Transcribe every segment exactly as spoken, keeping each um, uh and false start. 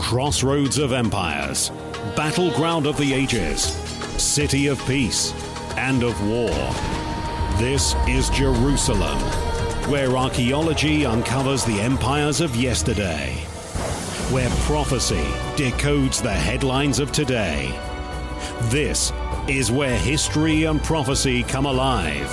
Crossroads of empires, battleground of the ages, city of peace and of war. This is Jerusalem, where archaeology uncovers the empires of yesterday, where prophecy decodes the headlines of today. This is where history and prophecy come alive.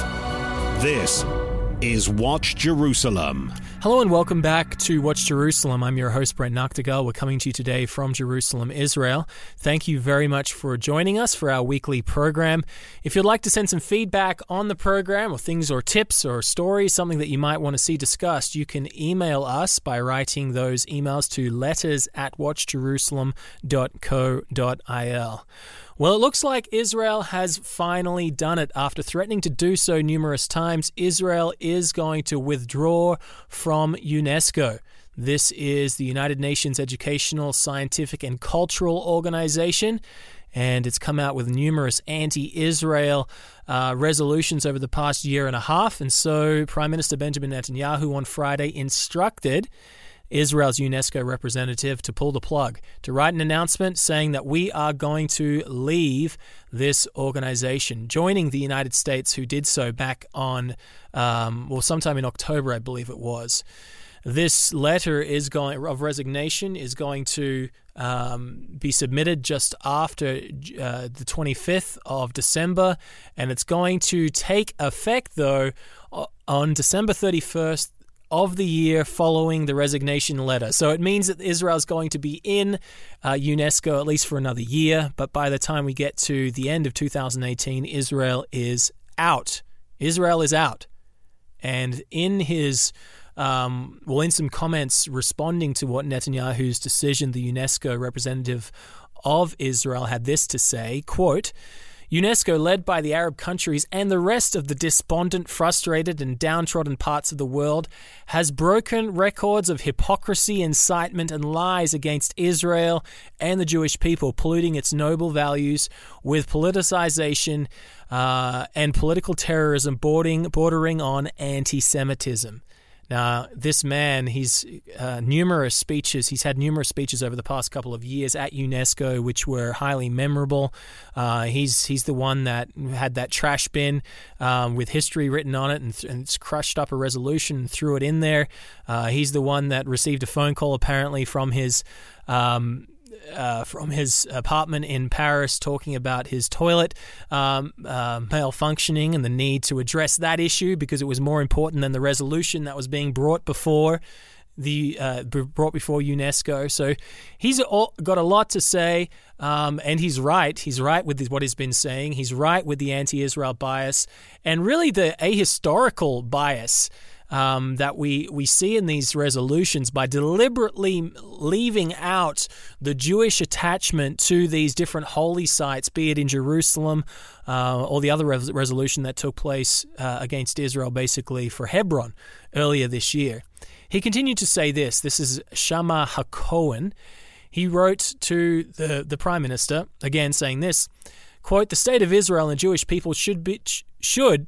This is Watch Jerusalem. Hello and welcome back to Watch Jerusalem. I'm your host, Brent Nagtegaal. We're coming to you today from Jerusalem, Israel. Thank you very much for joining us for our weekly program. If you'd like to send some feedback on the program or things or tips or stories, something that you might want to see discussed, you can email us by writing those emails to letters at watch jerusalem dot co dot il. Well, it looks like Israel has finally done it. After threatening to do so numerous times, Israel is going to withdraw from UNESCO. This is the United Nations Educational, Scientific, and Cultural Organization, and it's come out with numerous anti-Israel uh, resolutions over the past year and a half. And so Prime Minister Benjamin Netanyahu on Friday instructed Israel's UNESCO representative to pull the plug, to write an announcement saying that we are going to leave this organization, joining the United States, who did so back on, um, well, sometime in October, I believe it was. This letter is going of resignation is going to um, be submitted just after uh, the twenty-fifth of December, and it's going to take effect, though, on December thirty-first of the year following the resignation letter. So it means that Israel is going to be in uh, UNESCO at least for another year, but by the time we get to the end of two thousand eighteen, Israel is out. Israel is out. And in his, um, well, in some comments responding to what Netanyahu's decision, the UNESCO representative of Israel had this to say, quote, UNESCO, led by the Arab countries and the rest of the despondent, frustrated, and downtrodden parts of the world, has broken records of hypocrisy, incitement, and lies against Israel and the Jewish people, polluting its noble values with politicization uh, and political terrorism bordering, bordering on anti-Semitism. Now, this man, he's uh, numerous speeches, he's had numerous speeches over the past couple of years at UNESCO, which were highly memorable. Uh, he's he's the one that had that trash bin um, with history written on it and, th- and it's crushed up a resolution and threw it in there. Uh, he's the one that received a phone call apparently from his um, Uh, from his apartment in Paris, talking about his toilet um, uh, malfunctioning and the need to address that issue because it was more important than the resolution that was being brought before the uh, brought before UNESCO. So he's all, got a lot to say, um, and he's right. He's right with what he's been saying. He's right with the anti-Israel bias and really the ahistorical bias Um, that we, we see in these resolutions by deliberately leaving out the Jewish attachment to these different holy sites, be it in Jerusalem uh, or the other res- resolution that took place uh, against Israel, basically for Hebron earlier this year. He continued to say this. This is Shama HaKohen. He wrote to the, the Prime Minister, again saying this, quote, "The state of Israel and Jewish people should be should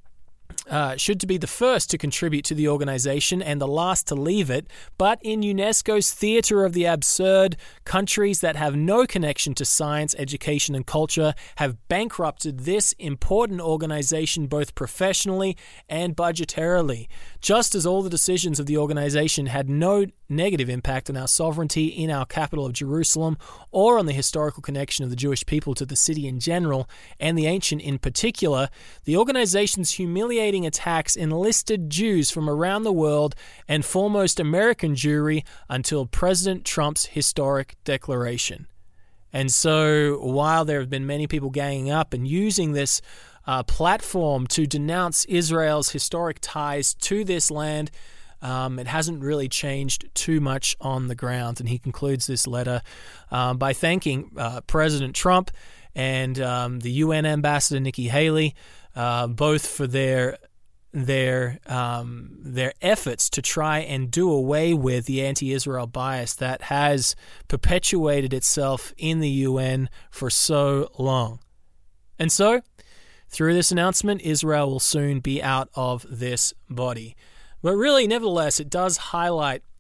Uh, should to be the first to contribute to the organization and the last to leave it, but in UNESCO's theater of the absurd, countries that have no connection to science, education, and culture have bankrupted this important organization both professionally and budgetarily, just as all the decisions of the organization had no negative impact on our sovereignty in our capital of Jerusalem or on the historical connection of the Jewish people to the city in general and the ancient in particular. The organization's humiliating attacks enlisted Jews from around the world and foremost American Jewry until President Trump's historic declaration." And so while there have been many people ganging up and using this uh, platform to denounce Israel's historic ties to this land, Um, it hasn't really changed too much on the ground. And he concludes this letter um, by thanking uh, President Trump and um, the U N ambassador Nikki Haley, uh, both for their their um, their efforts to try and do away with the anti-Israel bias that has perpetuated itself in the U N for so long. And so, through this announcement, Israel will soon be out of this body. But really, nevertheless, it does highlight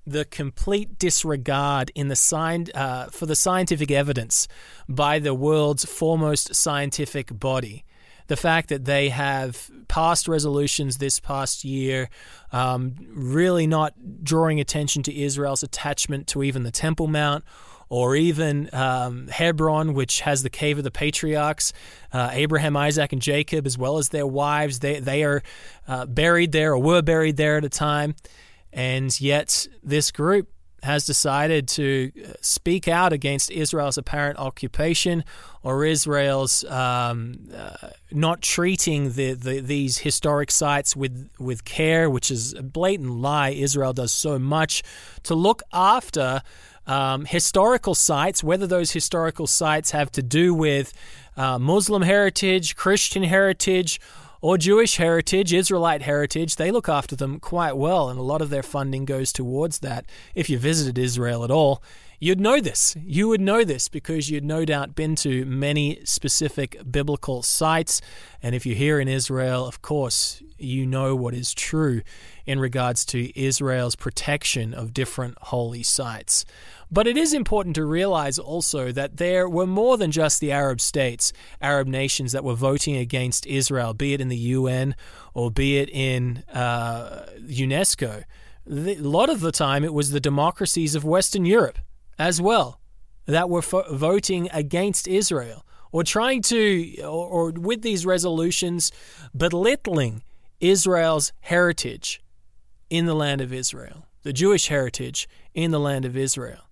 the complete disregard in the sign, uh, for the scientific evidence by the world's foremost scientific body. The fact that they have passed resolutions this past year, um, really not drawing attention to Israel's attachment to even the Temple Mount, or even um, Hebron, which has the Cave of the Patriarchs, uh, Abraham, Isaac, and Jacob, as well as their wives. They they are uh, buried there, or were buried there at a time. And yet this group has decided to speak out against Israel's apparent occupation, or Israel's um, uh, not treating the, the these historic sites with, with care, which is a blatant lie. Israel does so much to look after um, historical sites, whether those historical sites have to do with uh, Muslim heritage, Christian heritage, or Jewish heritage, Israelite heritage. They look after them quite well, and a lot of their funding goes towards that. If you visited Israel at all, you'd know this. You would know this because you'd no doubt been to many specific biblical sites. And if you're here in Israel, of course, you know what is true in regards to Israel's protection of different holy sites. But it is important to realize also that there were more than just the Arab states, Arab nations that were voting against Israel, be it in the U N or be it in uh, UNESCO. A lot of the time it was the democracies of Western Europe as well that were fo- voting against Israel, or trying to, or, or with these resolutions, belittling Israel's heritage in the land of Israel, the Jewish heritage in the land of Israel.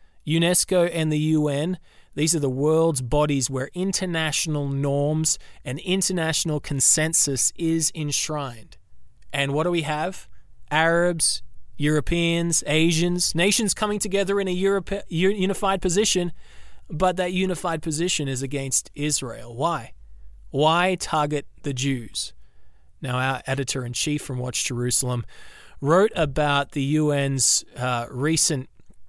UNESCO and the U N, these are the world's bodies where international norms and international consensus is enshrined. And what do we have? Arabs, Europeans, Asians, nations coming together in a Europe, unified position, but that unified position is against Israel. Why? Why target the Jews? Now, our editor-in-chief from Watch Jerusalem wrote about the U N's uh, recent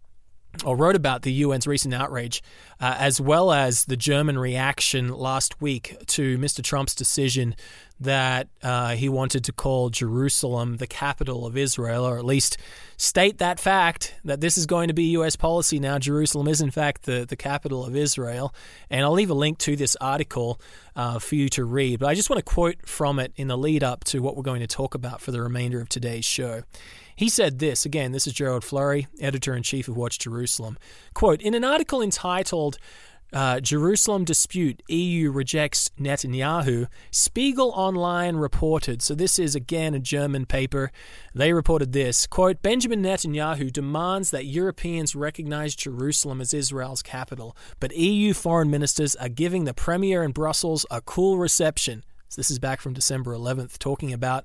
or wrote about the U N's recent outrage, uh, as well as the German reaction last week to Mister Trump's decision that uh, he wanted to call Jerusalem the capital of Israel, or at least state that fact, that this is going to be U S policy now. Jerusalem is, in fact, the, the capital of Israel. And I'll leave a link to this article uh, for you to read. But I just want to quote from it in the lead up to what we're going to talk about for the remainder of today's show. He said this, again, this is Gerald Flurry, editor-in-chief of Watch Jerusalem. Quote, in an article entitled uh, Jerusalem Dispute, E U Rejects Netanyahu, Spiegel Online reported, so this is again a German paper, they reported this, quote, Benjamin Netanyahu demands that Europeans recognize Jerusalem as Israel's capital, but E U foreign ministers are giving the premier in Brussels a cool reception. So this is back from December eleventh, talking about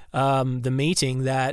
um, the meeting that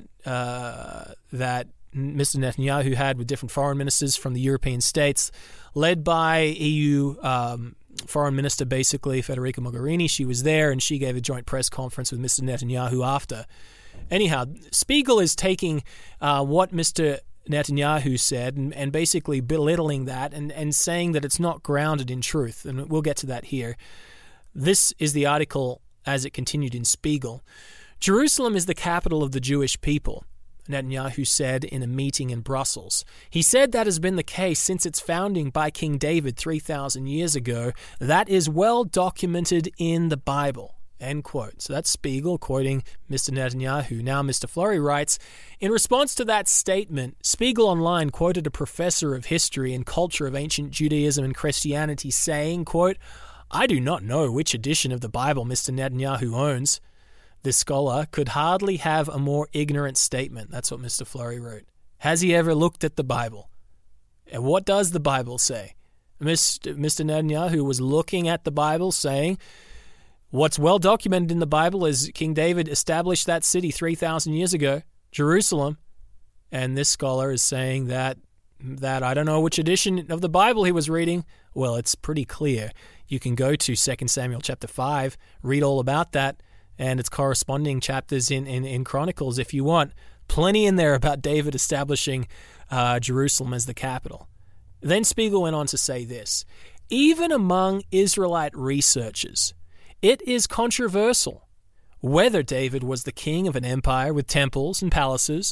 uh, that Mister Netanyahu had with different foreign ministers from the European states, led by E U um, foreign minister, basically, Federica Mogherini. She was there, and she gave a joint press conference with Mister Netanyahu after. Anyhow, Spiegel is taking uh, what Mister Netanyahu said and, and basically belittling that and, and saying that it's not grounded in truth, and we'll get to that here. This is the article as it continued in Spiegel. Jerusalem is the capital of the Jewish people, Netanyahu said in a meeting in Brussels. He said that has been the case since its founding by King David three thousand years ago. That is well documented in the Bible. End quote. So that's Spiegel quoting Mister Netanyahu. Now Mister Flurry writes, in response to that statement, Spiegel Online quoted a professor of history and culture of ancient Judaism and Christianity saying, quote, I do not know which edition of the Bible Mister Netanyahu owns. This scholar could hardly have a more ignorant statement. That's what Mister Flurry wrote. Has he ever looked at the Bible? And what does the Bible say? Mister Mister Netanyahu was looking at the Bible saying, what's well documented in the Bible is King David established that city three thousand years ago, Jerusalem. And this scholar is saying that, that I don't know which edition of the Bible he was reading. Well, it's pretty clear. You can go to Second Samuel chapter five, read all about that, and its corresponding chapters in, in, in Chronicles if you want. Plenty in there about David establishing uh, Jerusalem as the capital. Then Spiegel went on to say this, even among Israelite researchers, it is controversial whether David was the king of an empire with temples and palaces,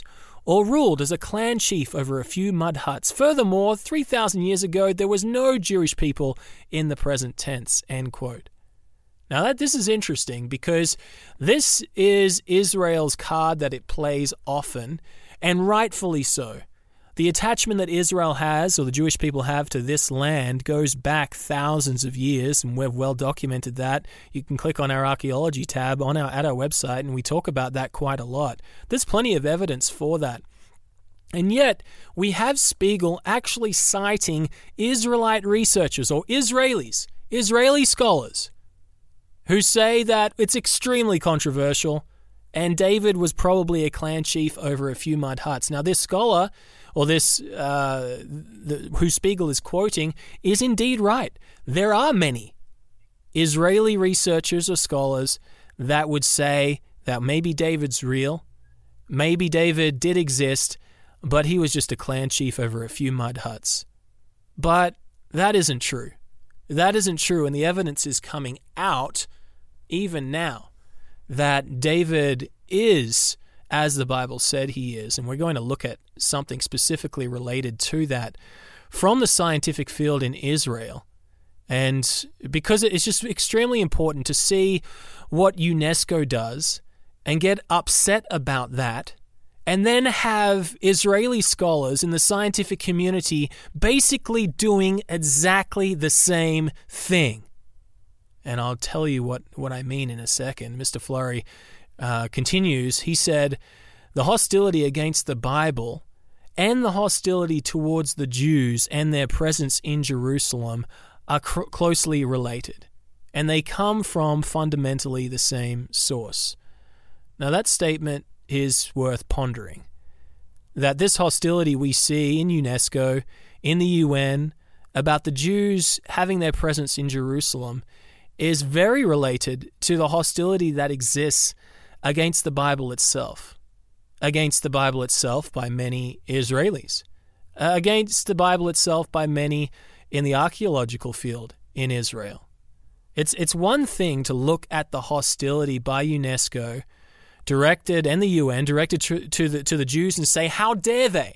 or ruled as a clan chief over a few mud huts. Furthermore, three thousand years ago, there was no Jewish people in the present tense, end quote. Now, that this is interesting because this is Israel's card that it plays often, and rightfully so. The attachment that Israel has, or the Jewish people have, to this land goes back thousands of years, and we've well documented that. You can click on our archaeology tab on our at our website, and we talk about that quite a lot. There's plenty of evidence for that. And yet, we have Spiegel actually citing Israelite researchers, or Israelis, Israeli scholars, who say that it's extremely controversial, and David was probably a clan chief over a few mud huts. Now, this scholar, or this, uh, the, who Spiegel is quoting, is indeed right. There are many Israeli researchers or scholars that would say that maybe David's real, maybe David did exist, but he was just a clan chief over a few mud huts. But that isn't true. That isn't true, and the evidence is coming out even now that David is, as the Bible said he is, and we're going to look at something specifically related to that from the scientific field in Israel. And because it's just extremely important to see what UNESCO does and get upset about that, and then have Israeli scholars in the scientific community basically doing exactly the same thing. And I'll tell you what, what I mean in a second. Mister Flurry uh, continues. He said, the hostility against the Bible and the hostility towards the Jews and their presence in Jerusalem are cr- closely related, and they come from fundamentally the same source. Now, that statement is worth pondering, that this hostility we see in UNESCO, in the U N, about the Jews having their presence in Jerusalem is very related to the hostility that exists against the Bible itself, against the Bible itself by many Israelis, uh, against the Bible itself by many in the archaeological field in Israel. It's it's one thing to look at the hostility by UNESCO directed, and the U N directed to, to the to the Jews, and say, how dare they?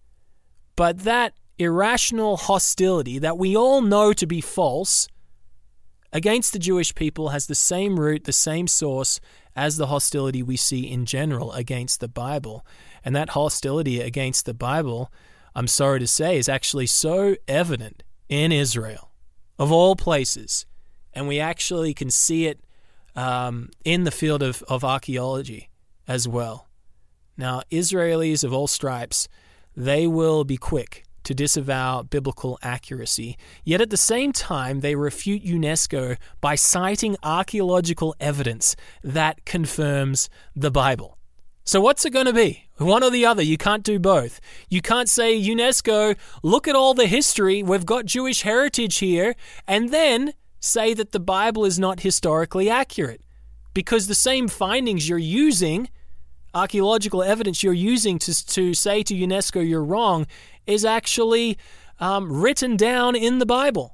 But that irrational hostility that we all know to be false against the Jewish people has the same root, the same source as the hostility we see in general against the Bible. And that hostility against the Bible, I'm sorry to say, is actually so evident in Israel, of all places. And we actually can see it um, in the field of, of archaeology as well. Now, Israelis of all stripes, they will be quick to disavow biblical accuracy, yet at the same time they refute UNESCO by citing archaeological evidence that confirms the Bible. So what's it going to be? One or the other. You can't do both. You can't say, UNESCO, look at all the history, we've got Jewish heritage here, and then say that the Bible is not historically accurate. Because the same findings you're using, archaeological evidence you're using to, to say to UNESCO you're wrong, is actually um, written down in the Bible.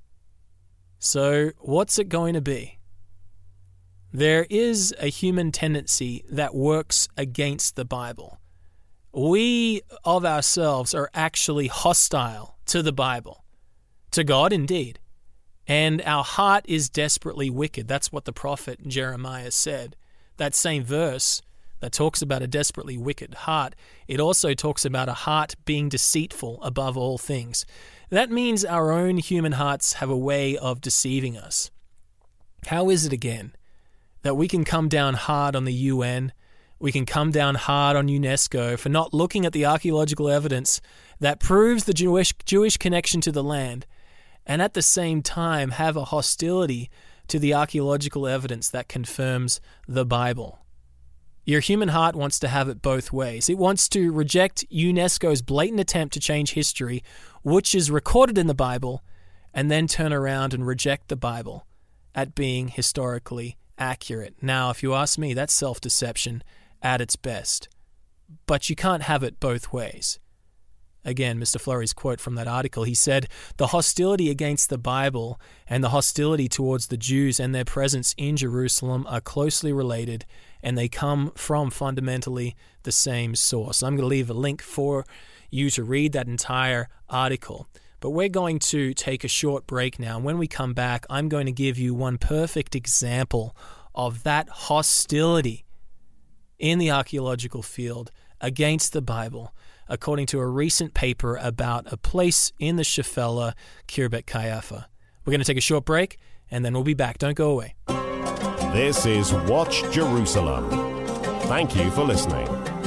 So what's it going to be? There is a human tendency that works against the Bible. We of ourselves are actually hostile to the Bible, to God indeed, and our heart is desperately wicked. That's what the prophet Jeremiah said. That same verse that talks about a desperately wicked heart, it also talks about a heart being deceitful above all things. That means our own human hearts have a way of deceiving us. How is it again that we can come down hard on the U N, we can come down hard on UNESCO for not looking at the archaeological evidence that proves the Jewish Jewish connection to the land, and at the same time have a hostility to the archaeological evidence that confirms the Bible? Your human heart wants to have it both ways. It wants to reject UNESCO's blatant attempt to change history, which is recorded in the Bible, and then turn around and reject the Bible at being historically accurate. Now, if you ask me, that's self-deception at its best. But you can't have it both ways. Again, Mister Flurry's quote from that article, he said, the hostility against the Bible and the hostility towards the Jews and their presence in Jerusalem are closely related, and they come from fundamentally the same source. I'm going to leave a link for you to read that entire article. But we're going to take a short break now, and when we come back, I'm going to give you one perfect example of that hostility in the archaeological field against the Bible, according to a recent paper about a place in the Shephelah, Khirbet Qeiyafa. We're going to take a short break, and then we'll be back. Don't go away. This is Watch Jerusalem. Thank you for listening.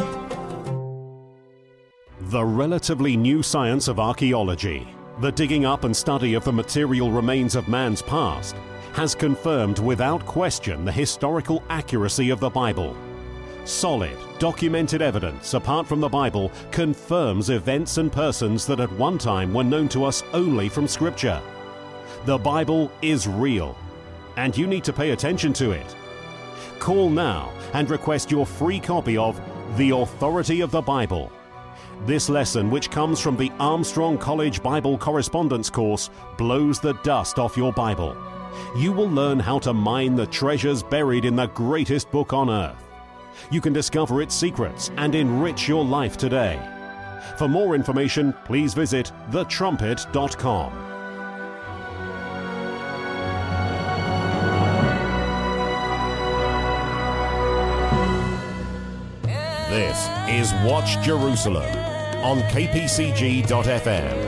The relatively new science of archaeology, the digging up and study of the material remains of man's past, has confirmed without question the historical accuracy of the Bible. Solid, documented evidence, apart from the Bible, confirms events and persons that at one time were known to us only from Scripture. The Bible is real, and you need to pay attention to it. Call now and request your free copy of The Authority of the Bible. This lesson, which comes from the Armstrong College Bible Correspondence Course, blows the dust off your Bible. You will learn how to mine the treasures buried in the greatest book on earth. You can discover its secrets and enrich your life today. For more information, please visit the trumpet dot com. This is Watch Jerusalem on K P C G dot F M.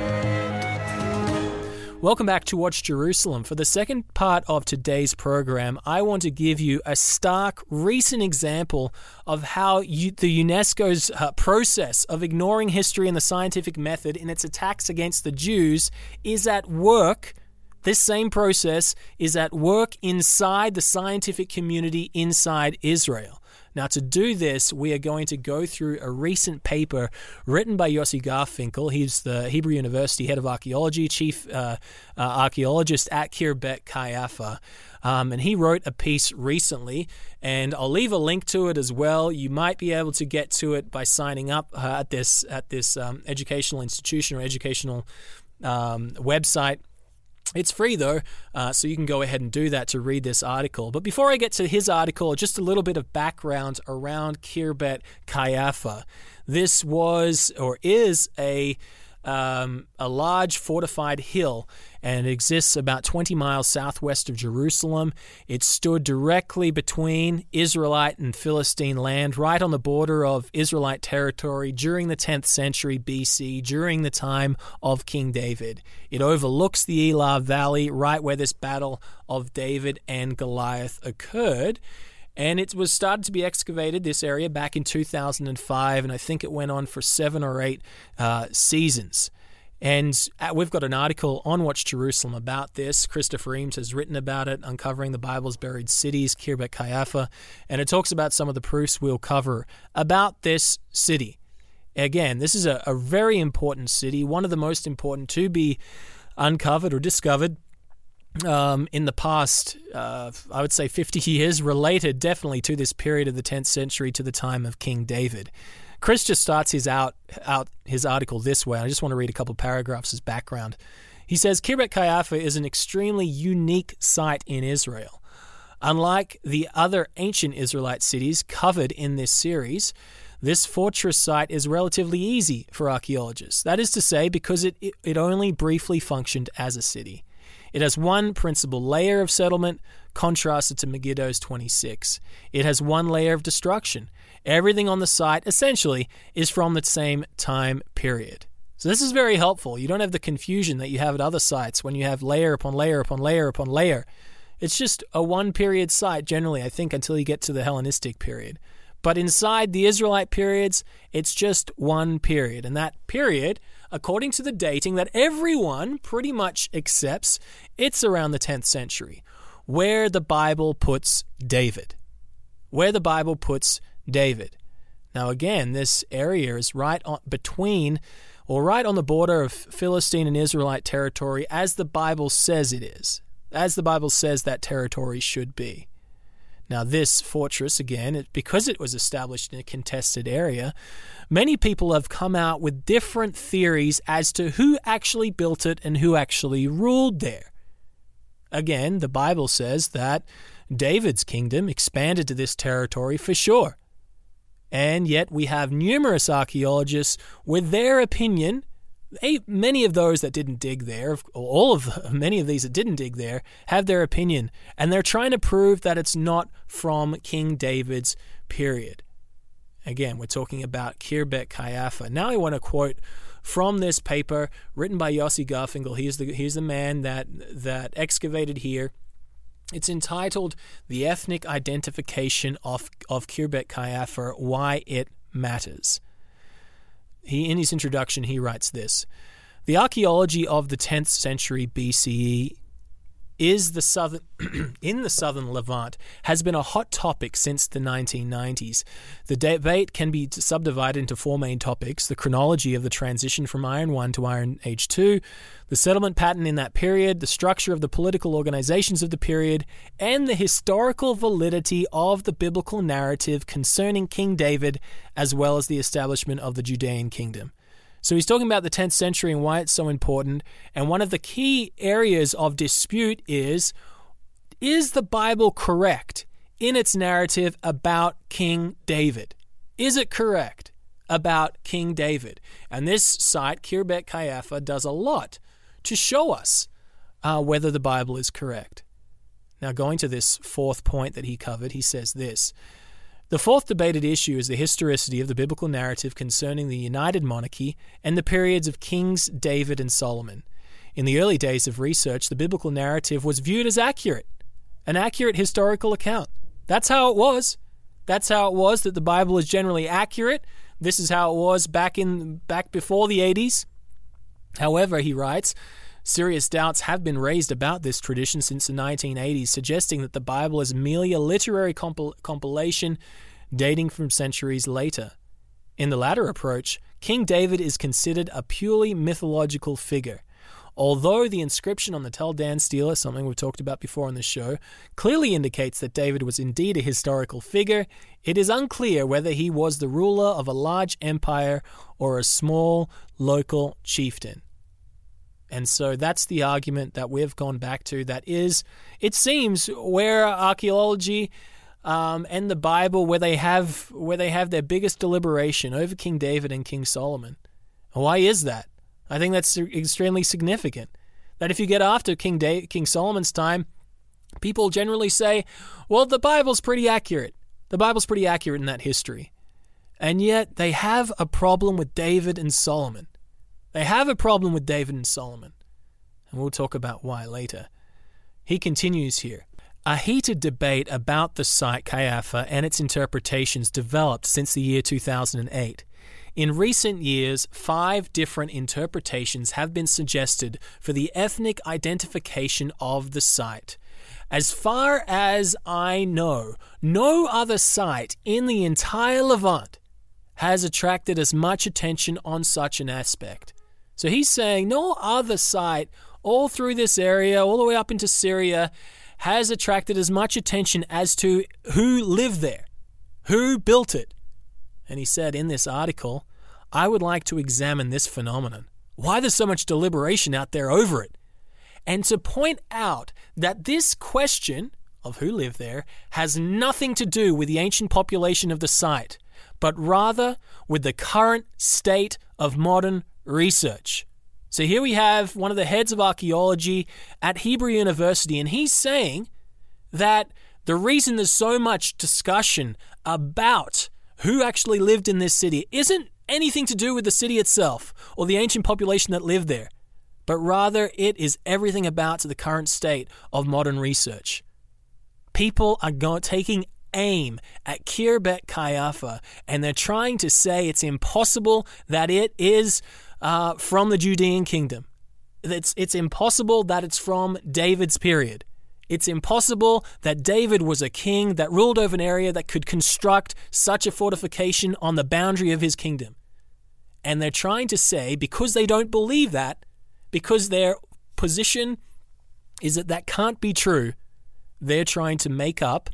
Welcome back to Watch Jerusalem. For the second part of today's program, I want to give you a stark recent example of how you, the UNESCO's uh, process of ignoring history and the scientific method in its attacks against the Jews is at work. This same process is at work inside the scientific community inside Israel. Now, to do this, we are going to go through a recent paper written by Yossi Garfinkel. He's the Hebrew University head of archaeology, chief uh, uh, archaeologist at Khirbet Qeiyafa. Um, and he wrote a piece recently, and I'll leave a link to it as well. You might be able to get to it by signing up uh, at this at this um, educational institution or educational um, website. It's free, though, uh, so you can go ahead and do that to read this article. But before I get to his article, just a little bit of background around Khirbet Qeiyafa. This was, or is, a um, a large fortified hill, and it exists about twenty miles southwest of Jerusalem. It stood directly between Israelite and Philistine land, right on the border of Israelite territory during the tenth century B C, during the time of King David. It overlooks the Elah Valley, right where this battle of David and Goliath occurred. And it was started to be excavated, this area, back in two thousand five, and I think it went on for seven or eight uh, seasons. And we've got an article on Watch Jerusalem about this. Christopher Eames has written about it, Uncovering the Bible's Buried Cities, Khirbet Qeiyafa, and it talks about some of the proofs we'll cover about this city. Again, this is a, a very important city, one of the most important to be uncovered or discovered Um, in the past, uh, I would say fifty years, related definitely to this period of the tenth century, to the time of King David. Chris just starts his out, out his article this way. I just want to read a couple paragraphs as background. He says, Khirbet Qeiyafa is an extremely unique site in Israel. Unlike the other ancient Israelite cities covered in this series, this fortress site is relatively easy for archaeologists. That is to say, because it, it, it only briefly functioned as a city. It has one principal layer of settlement, contrasted to Megiddo's twenty-six. It has one layer of destruction. Everything on the site, essentially, is from the same time period. So this is very helpful. You don't have the confusion that you have at other sites when you have layer upon layer upon layer upon layer. It's just a one-period site, generally, I think, until you get to the Hellenistic period. But inside the Israelite periods, it's just one period. And that period, according to the dating that everyone pretty much accepts, it's around the tenth century, where the Bible puts David. Where the Bible puts David. Now again, this area is right on, between, or right on the border of Philistine and Israelite territory, as the Bible says it is. As the Bible says that territory should be. Now this fortress, again, it, because it was established in a contested area, many people have come out with different theories as to who actually built it and who actually ruled there. Again, the Bible says that David's kingdom expanded to this territory for sure. And yet we have numerous archaeologists with their opinion. Many of those that didn't dig there, all of many of these that didn't dig there, have their opinion, and they're trying to prove that it's not from King David's period. Again, we're talking about Khirbet Qeiyafa. Now I want to quote from this paper written by Yossi Garfinkel. He's the he's the man that that excavated here. It's entitled "The Ethnic Identification of of Khirbet Qeiyafa: Why It Matters." He, in his introduction, he writes this: "The archaeology of the tenth century B C E is the southern in the southern Levant has been a hot topic since the nineteen nineties. The debate can be subdivided into four main topics: the chronology of the transition from Iron one to Iron Age two, the settlement pattern in that period, the structure of the political organizations of the period, and the historical validity of the biblical narrative concerning King David, as well as the establishment of the Judean kingdom." So he's talking about the tenth century and why it's so important. And one of the key areas of dispute is, is the Bible correct in its narrative about King David? Is it correct about King David? And this site, Khirbet Qeiyafa, does a lot to show us uh, whether the Bible is correct. Now, going to this fourth point that he covered, he says this: "The fourth debated issue is the historicity of the biblical narrative concerning the United Monarchy and the periods of Kings David and Solomon. In the early days of research, the biblical narrative was viewed as accurate, an accurate historical account. That's how it was. That's how it was that the Bible is generally accurate. This is how it was back in back before the eighties. However," he writes, "serious doubts have been raised about this tradition since the nineteen eighties, suggesting that the Bible is merely a literary compil- compilation dating from centuries later. In the latter approach, King David is considered a purely mythological figure. Although the inscription on the Tel Dan stela, something we've talked about before on this show, clearly indicates that David was indeed a historical figure, it is unclear whether he was the ruler of a large empire or a small local chieftain." And so that's the argument that we've gone back to. That is, it seems, where archaeology um, and the Bible, where they have where they have their biggest deliberation over King David and King Solomon. Why is that? I think that's extremely significant. That if you get after King da- King Solomon's time, people generally say, well, the Bible's pretty accurate. The Bible's pretty accurate in that history. And yet they have a problem with David and Solomon. They have a problem with David and Solomon, and we'll talk about why later. He continues here: "A heated debate about the site Qeiyafa and its interpretations developed since the year two thousand eight. In recent years, five different interpretations have been suggested for the ethnic identification of the site. As far as I know, no other site in the entire Levant has attracted as much attention on such an aspect." So he's saying no other site all through this area, all the way up into Syria, has attracted as much attention as to who lived there, who built it. And he said in this article, "I would like to examine this phenomenon, why there's so much deliberation out there over it, and to point out that this question of who lived there has nothing to do with the ancient population of the site, but rather with the current state of modern research." So here we have one of the heads of archaeology at Hebrew University, and he's saying that the reason there's so much discussion about who actually lived in this city isn't anything to do with the city itself or the ancient population that lived there, but rather it is everything about the current state of modern research. People are go- taking aim at Khirbet Qeiyafa, and they're trying to say it's impossible that it is uh, from the Judean kingdom. It's, it's impossible that it's from David's period. It's impossible that David was a king that ruled over an area that could construct such a fortification on the boundary of his kingdom. And they're trying to say, because they don't believe that, because their position is that that can't be true, they're trying to make up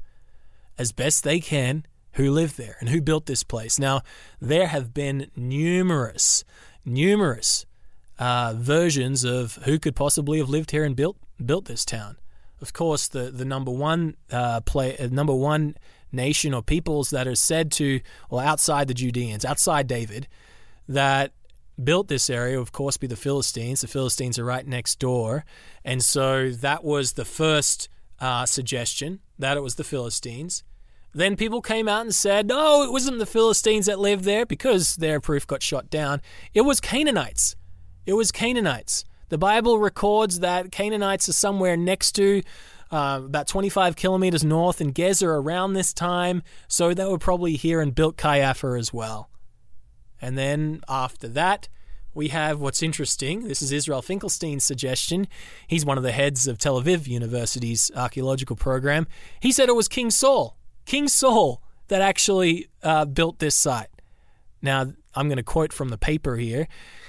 as best they can who lived there and who built this place. Now, there have been numerous, numerous uh, versions of who could possibly have lived here and built built this town. of course, the, the number one uh, play, uh, number one nation or peoples that are said to, or outside the Judeans, outside David, that built this area, of course, be the Philistines. The Philistines are right next door. And so that was the first uh, suggestion, that it was the Philistines. Then people came out and said, no, it wasn't the Philistines that lived there, because their proof got shot down. It was Canaanites. It was Canaanites. The Bible records that Canaanites are somewhere next to, uh, about twenty-five kilometers north in Gezer around this time, so they were probably here and built Caiaphas as well. And then after that, we have what's interesting. This is Israel Finkelstein's suggestion. He's one of the heads of Tel Aviv University's archaeological program. He said it was King Saul, King Saul that actually uh, built this site. Now, I'm going to quote from the paper here.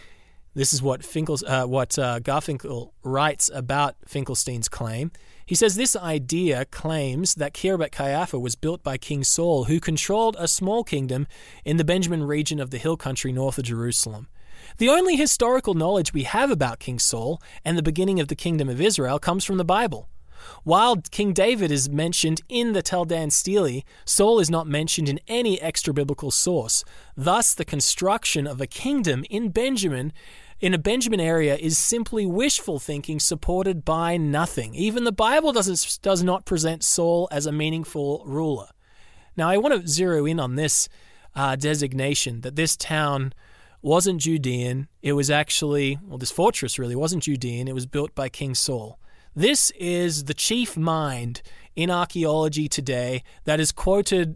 This is what Finkel, uh, what uh, Garfinkel writes about Finkelstein's claim. He says this idea claims that Khirbet Qeiyafa was built by King Saul, who controlled a small kingdom in the Benjamin region of the hill country north of Jerusalem. The only historical knowledge we have about King Saul and the beginning of the kingdom of Israel comes from the Bible. While King David is mentioned in the Tel Dan Stele, Saul is not mentioned in any extra-biblical source. Thus, the construction of a kingdom in Benjamin, in a Benjamin area, is simply wishful thinking supported by nothing. Even the Bible does, does not present Saul as a meaningful ruler. Now, I want to zero in on this uh, designation, that this town wasn't Judean. It was actually, well, this fortress really wasn't Judean. It was built by King Saul. This is the chief mind in archaeology today that is quoted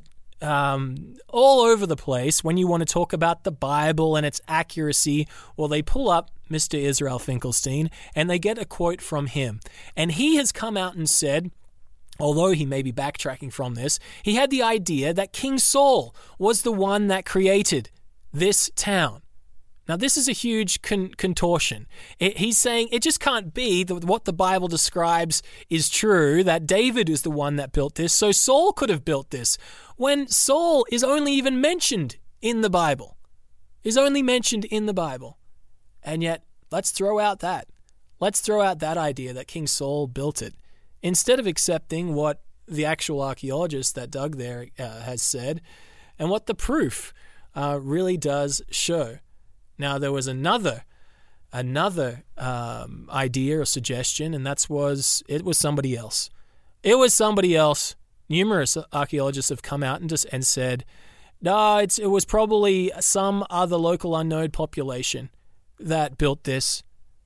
um, all over the place when you want to talk about the Bible and its accuracy. Well, they pull up Mister Israel Finkelstein and they get a quote from him. And he has come out and said, although he may be backtracking from this, he had the idea that King Saul was the one that created this town. Now, this is a huge con- contortion. It, he's saying it just can't be that what the Bible describes is true, that David is the one that built this, so Saul could have built this, when Saul is only even mentioned in the Bible. Is only mentioned in the Bible. And yet, let's throw out that. Let's throw out that idea that King Saul built it, instead of accepting what the actual archaeologist that dug there uh, has said, and what the proof uh, really does show. Now, there was another another um, idea or suggestion, and that was it was somebody else. It was somebody else. Numerous archaeologists have come out and just and said, no, it's, it was probably some other local unknown population that built this.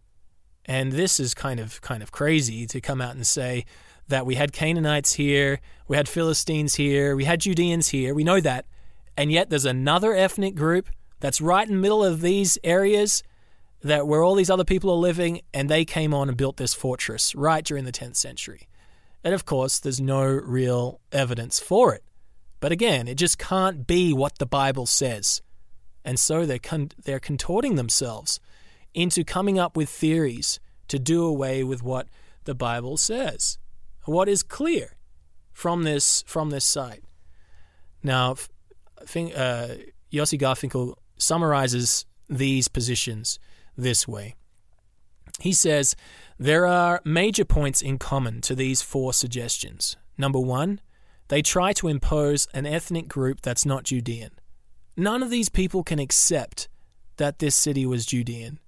And this is kind of kind of crazy to come out and say that we had Canaanites here, we had Philistines here, we had Judeans here. We know that, and yet there's another ethnic group that's right in the middle of these areas that where all these other people are living, and they came on and built this fortress right during the tenth century. And of course, there's no real evidence for it. But again, it just can't be what the Bible says. And so they're, con- they're contorting themselves into coming up with theories to do away with what the Bible says, what is clear from this from this site. Now, I think uh, Yossi Garfinkel summarizes these positions this way. He says, there are major points in common to these four suggestions. Number one, they try to impose an ethnic group that's not Judean. None of these people can accept that this city was Judean.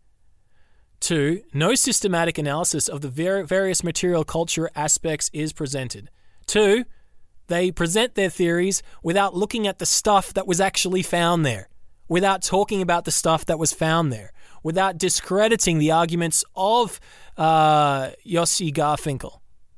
Two, no systematic analysis of the ver- various material culture aspects is presented. Two, they present their theories without looking at the stuff that was actually found there, without talking about the stuff that was found there, without discrediting the arguments of uh, Yossi Garfinkel.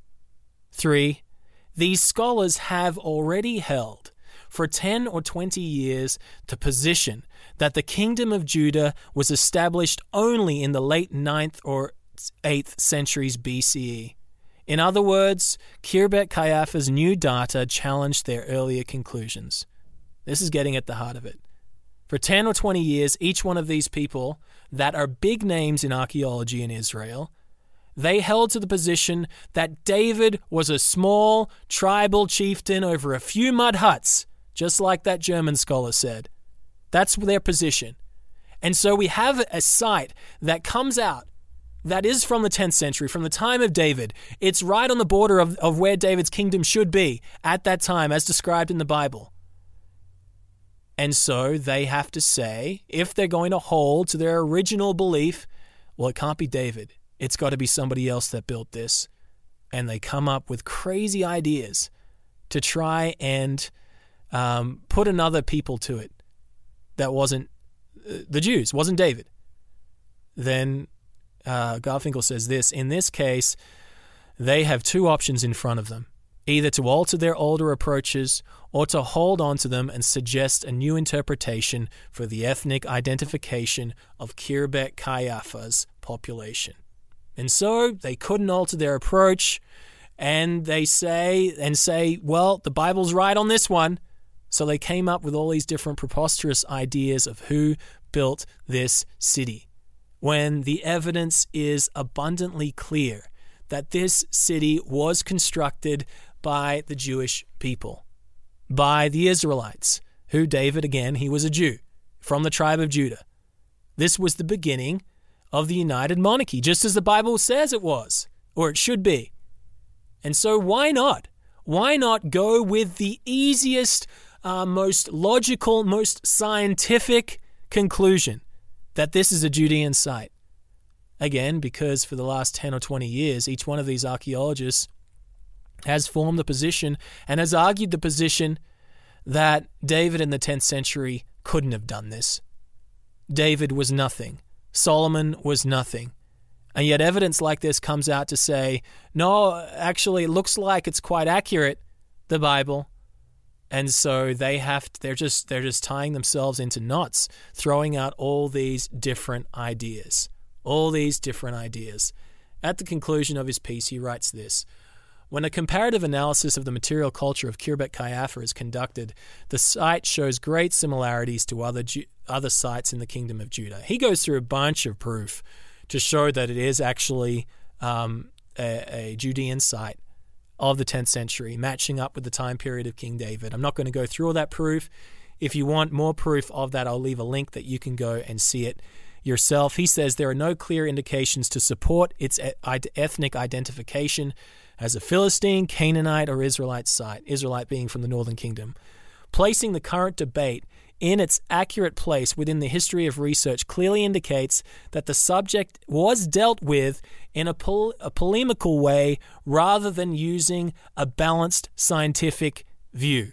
Three, these scholars have already held for ten or twenty years the position that the kingdom of Judah was established only in the late ninth or eighth centuries B C E. In other words, Khirbet Qeiyafa's new data challenged their earlier conclusions. This is getting at the heart of it. For ten or twenty years, each one of these people that are big names in archaeology in Israel, they held to the position that David was a small tribal chieftain over a few mud huts, just like that German scholar said. That's their position. And so we have a site that comes out that is from the tenth century, from the time of David. It's right on the border of, of where David's kingdom should be at that time, as described in the Bible. And so they have to say, if they're going to hold to their original belief, well, it can't be David. It's got to be somebody else that built this. And they come up with crazy ideas to try and um, put another people to it that wasn't uh, the Jews, wasn't David. Then uh, Garfinkel says this, in this case, they have two options in front of them, either to alter their older approaches or to hold on to them and suggest a new interpretation for the ethnic identification of Khirbet Qeiyafa's population. And so they couldn't alter their approach, and they say, and say, well, the Bible's right on this one. So they came up with all these different preposterous ideas of who built this city, when the evidence is abundantly clear that this city was constructed by the Jewish people, by the Israelites, who David, again, he was a Jew from the tribe of Judah. This was the beginning of the united monarchy, just as the Bible says it was, or it should be. And so why not? Why not go with the easiest, uh, most logical, most scientific conclusion that this is a Judean site? Again, because for the last ten or twenty years, each one of these archaeologists has formed the position and has argued the position that David in the tenth century couldn't have done this. David was nothing. Solomon was nothing. And yet evidence like this comes out to say, no, actually, it looks like it's quite accurate, the Bible. And so they have to, they're just they're just tying themselves into knots, throwing out all these different ideas. All these different ideas. At the conclusion of his piece, he writes this: when a comparative analysis of the material culture of Khirbet Qeiyafa is conducted, the site shows great similarities to other Ju- other sites in the Kingdom of Judah. He goes through a bunch of proof to show that it is actually um, a, a Judean site of the tenth century, matching up with the time period of King David. I'm not going to go through all that proof. If you want more proof of that, I'll leave a link that you can go and see it yourself. He says there are no clear indications to support its ethnic identification as a Philistine, Canaanite, or Israelite site, Israelite being from the northern kingdom. Placing the current debate in its accurate place within the history of research clearly indicates that the subject was dealt with in a, pol- a polemical way rather than using a balanced scientific view.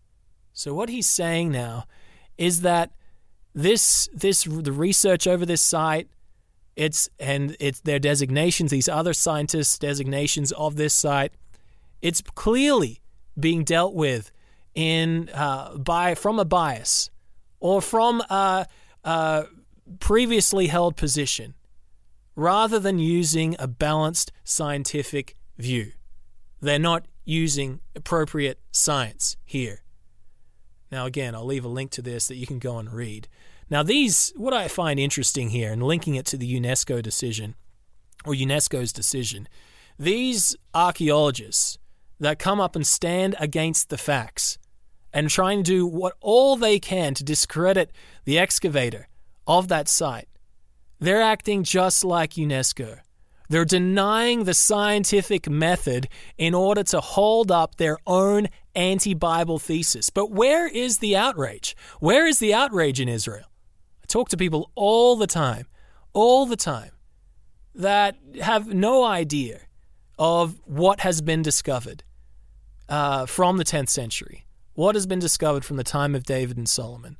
So what he's saying now is that this this the research over this site, it's and it's their designations, these other scientists' designations of this site, it's clearly being dealt with in uh, by from a bias or from a, a previously held position, rather than using a balanced scientific view. They're not using appropriate science here. Now, again, I'll leave a link to this that you can go and read. Now, these, what I find interesting here, and linking it to the UNESCO decision, or UNESCO's decision, these archaeologists that come up and stand against the facts and try and do what all they can to discredit the excavator of that site, they're acting just like UNESCO. They're denying the scientific method in order to hold up their own anti-Bible thesis. But where is the outrage? Where is the outrage in Israel? I talk to people all the time, all the time, that have no idea of what has been discovered uh, from the tenth century, what has been discovered from the time of David and Solomon.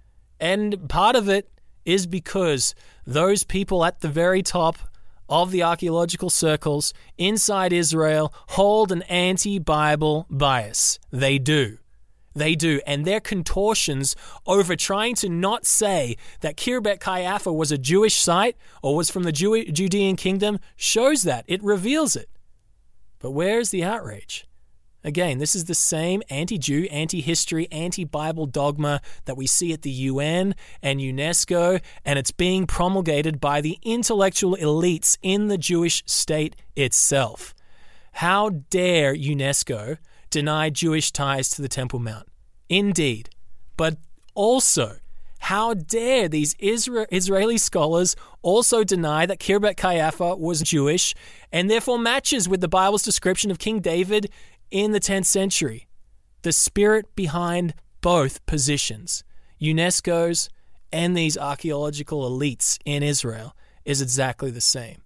And part of it is because those people at the very top of the archaeological circles inside Israel hold an anti-Bible bias. They do. They do. And their contortions over trying to not say that Khirbet Qeiyafa was a Jewish site or was from the Jew- Judean kingdom shows that. It reveals it. But where is the outrage? Again, this is the same anti-Jew, anti-history, anti-Bible dogma that we see at the U N and UNESCO, and it's being promulgated by the intellectual elites in the Jewish state itself. How dare UNESCO deny Jewish ties to the Temple Mount? Indeed. But also, How dare these Isra- Israeli scholars also deny that Khirbet Qeiyafa was Jewish and therefore matches with the Bible's description of King David in the tenth century? The spirit behind both positions, UNESCO's and these archaeological elites in Israel, is exactly the same.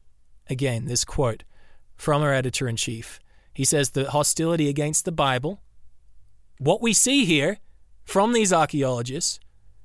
Again, this quote from our editor-in-chief. He says the hostility against the Bible, what we see here from these archaeologists,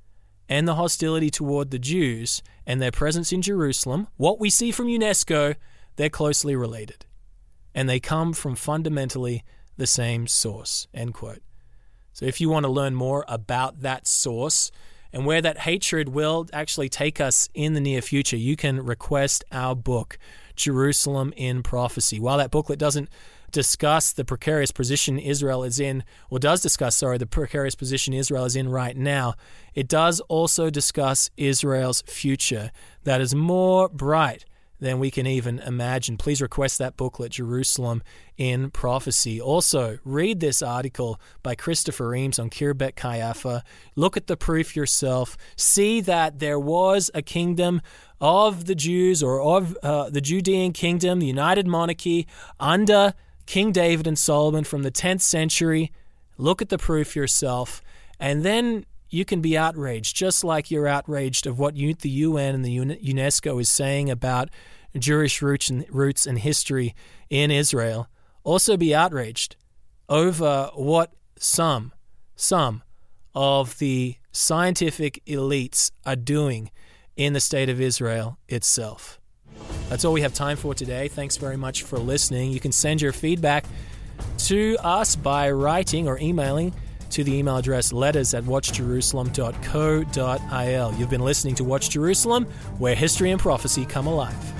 and the hostility toward the Jews and their presence in Jerusalem, what we see from UNESCO, they're closely related. And they come from fundamentally the same source, end quote. So if you want to learn more about that source and where that hatred will actually take us in the near future, you can request our book, Jerusalem in Prophecy. While that booklet doesn't discuss the precarious position Israel is in, or does discuss, sorry, the precarious position Israel is in right now, it does also discuss Israel's future that is more bright than we can even imagine. Please request that booklet, Jerusalem in Prophecy. Also, read this article by Christopher Eames on Khirbet Qeiyafa. Look at the proof yourself. See that there was a kingdom of the Jews, or of uh, the Judean kingdom, the United Monarchy, under King David and Solomon from the tenth century. Look at the proof yourself, and then you can be outraged, just like you're outraged of what you, the U N and the UNESCO is saying about Jewish roots and, roots and history in Israel. Also be outraged over what some, some of the scientific elites are doing in the state of Israel itself. That's all we have time for today. Thanks very much for listening. You can send your feedback to us by writing or emailing to the email address letters at watch jerusalem dot co dot il. You've been listening to Watch Jerusalem, where history and prophecy come alive.